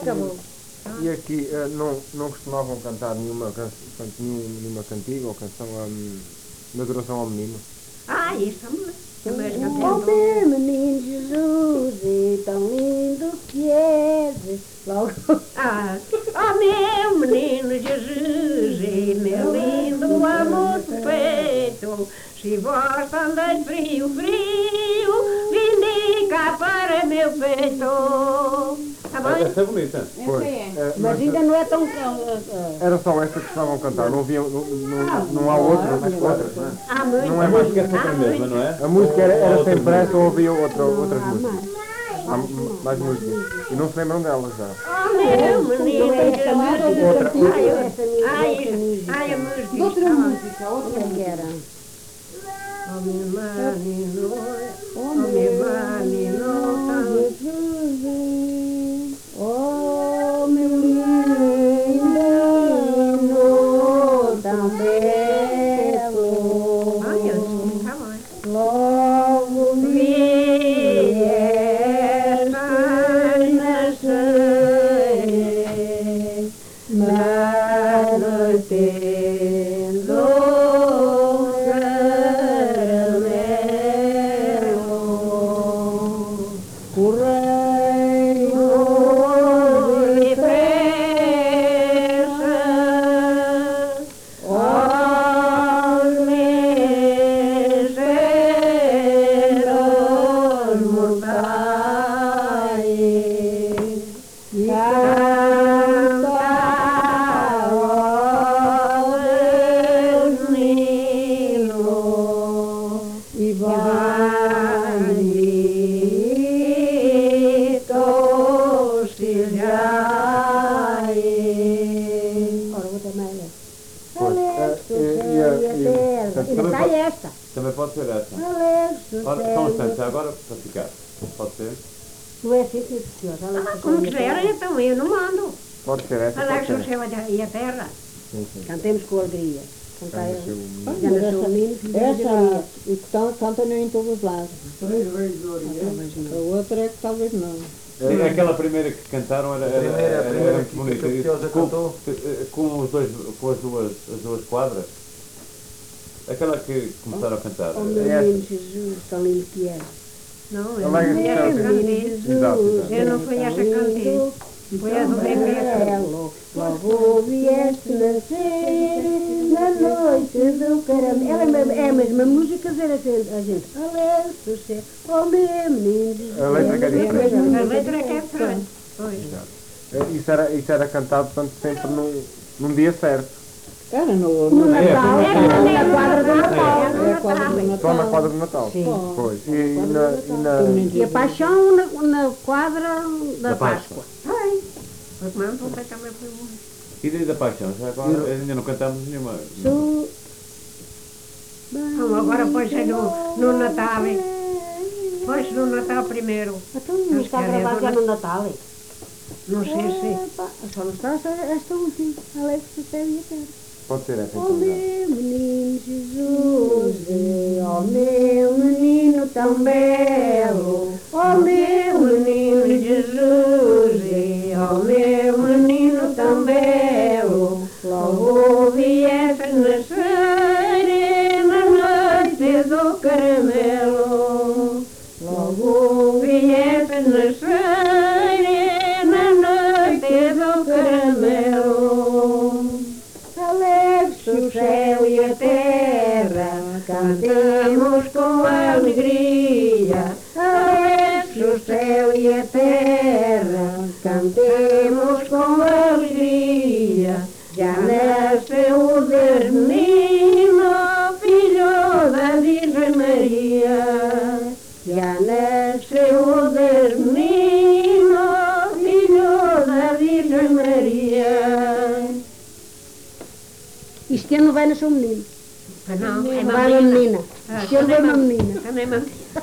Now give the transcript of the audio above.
acabou. E aqui não costumavam cantar nenhuma cantiga ou canção na adoração ao menino? Isso também Oh cantei. meu menino Jesus, e tão lindo que és. Logo. Oh meu menino Jesus, e meu lindo amor perfeito, se vós andeis frio, vinde cá para meu peito. Tá bem? Essa é bonita. Pois. Mas ainda não é tão. Era só esta que estavam a cantar, não há outra? Há muito. Não é A mais. música é sempre a mesma, não é? A música era Ou sempre essa ou havia outras Há músicas? mais. Há mais músicas. E não se lembram delas já? Oh meu menino Não é esta mais Jesus. outra cantiga, essa música. Ai, a música. Outra música, outra Como é que música. era? Oh meu menino, Oh meu menino, Jesus, oh meu lindo, tão belo, ai, eu disse, tá bem. logo viestes nascer, na noite do caramelo, correio de frestas, aos mensageiros mortais, cantava o Deus menino e bendito sejais. Ora, vou também ler. Alexo, céu e a terra. Ainda está esta. Também pode ser essa. Alexo, Ora, só um céu e a instante, já agora para ficar. Pode ser? Não é assim, sim, senhor. Alexo, Como céu e a quiser, terra. então eu não mando. Pode ser essa, pode Alex ser o essa. céu e a terra. Sim, sim. Cantemos com alegria. Cantar Já nasceu o menino. já nasceu o menino, filho de Essa, Maria. e que canta em todos os lados. A outra é que talvez não. Aquela primeira que cantaram era primeira muito que bonita. a Preciosa cantou. Com as duas quadras. Aquela que começaram a cantar. Oh meu menino Jesus, tão lindo que é. Não, eu não Alex, fui céu. essa Menino cantiga. Jesus, Exato, exato. Eu não fui essa cantiga. Foi a do bebê. amarelo, logo vieste nascer na noite do caramelo. É a mesma música, dizer a gente, Alexo, céu, oh meu menino Jesus. A letra que é diferente. A letra é que é diferente. Pois. Isso era cantado, portanto, sempre num dia certo. Era No no Natal, É na quadra do Natal. É a quadra do Só na Natal. quadra do Natal. Sim. Pois. E E a paixão na quadra da Páscoa. Foi. Mas não, também foi muito. E daí da paixão? Já agora ainda não cantamos nenhuma. Su- Então, agora põe-se no Natal. Põe-se no Natal primeiro. Então não está gravado já no Natal. Não sei se. Epa, só não está esta última. Alex, do céu e a terra. pode ser essa Oh então. já. meu menino Jesus, oh meu menino tão belo, oh meu menino Jesus, oh meu menino tão belo, logo vieste nascer na noite do caramelo, logo vieste nascer na noite do caramelo. Alegre o céu e a terra, cantemos com alegria. Alegre o céu e a terra, cantemos com alegria. Já nasceu o Deus menino, filho da Virgem Maria. Já nasceu o Deus menino, filho da Virgem Maria. Este ano vai nascer um menino. Não, é Vai uma menina. Ah, Este ano vai uma menina. Também uma menina.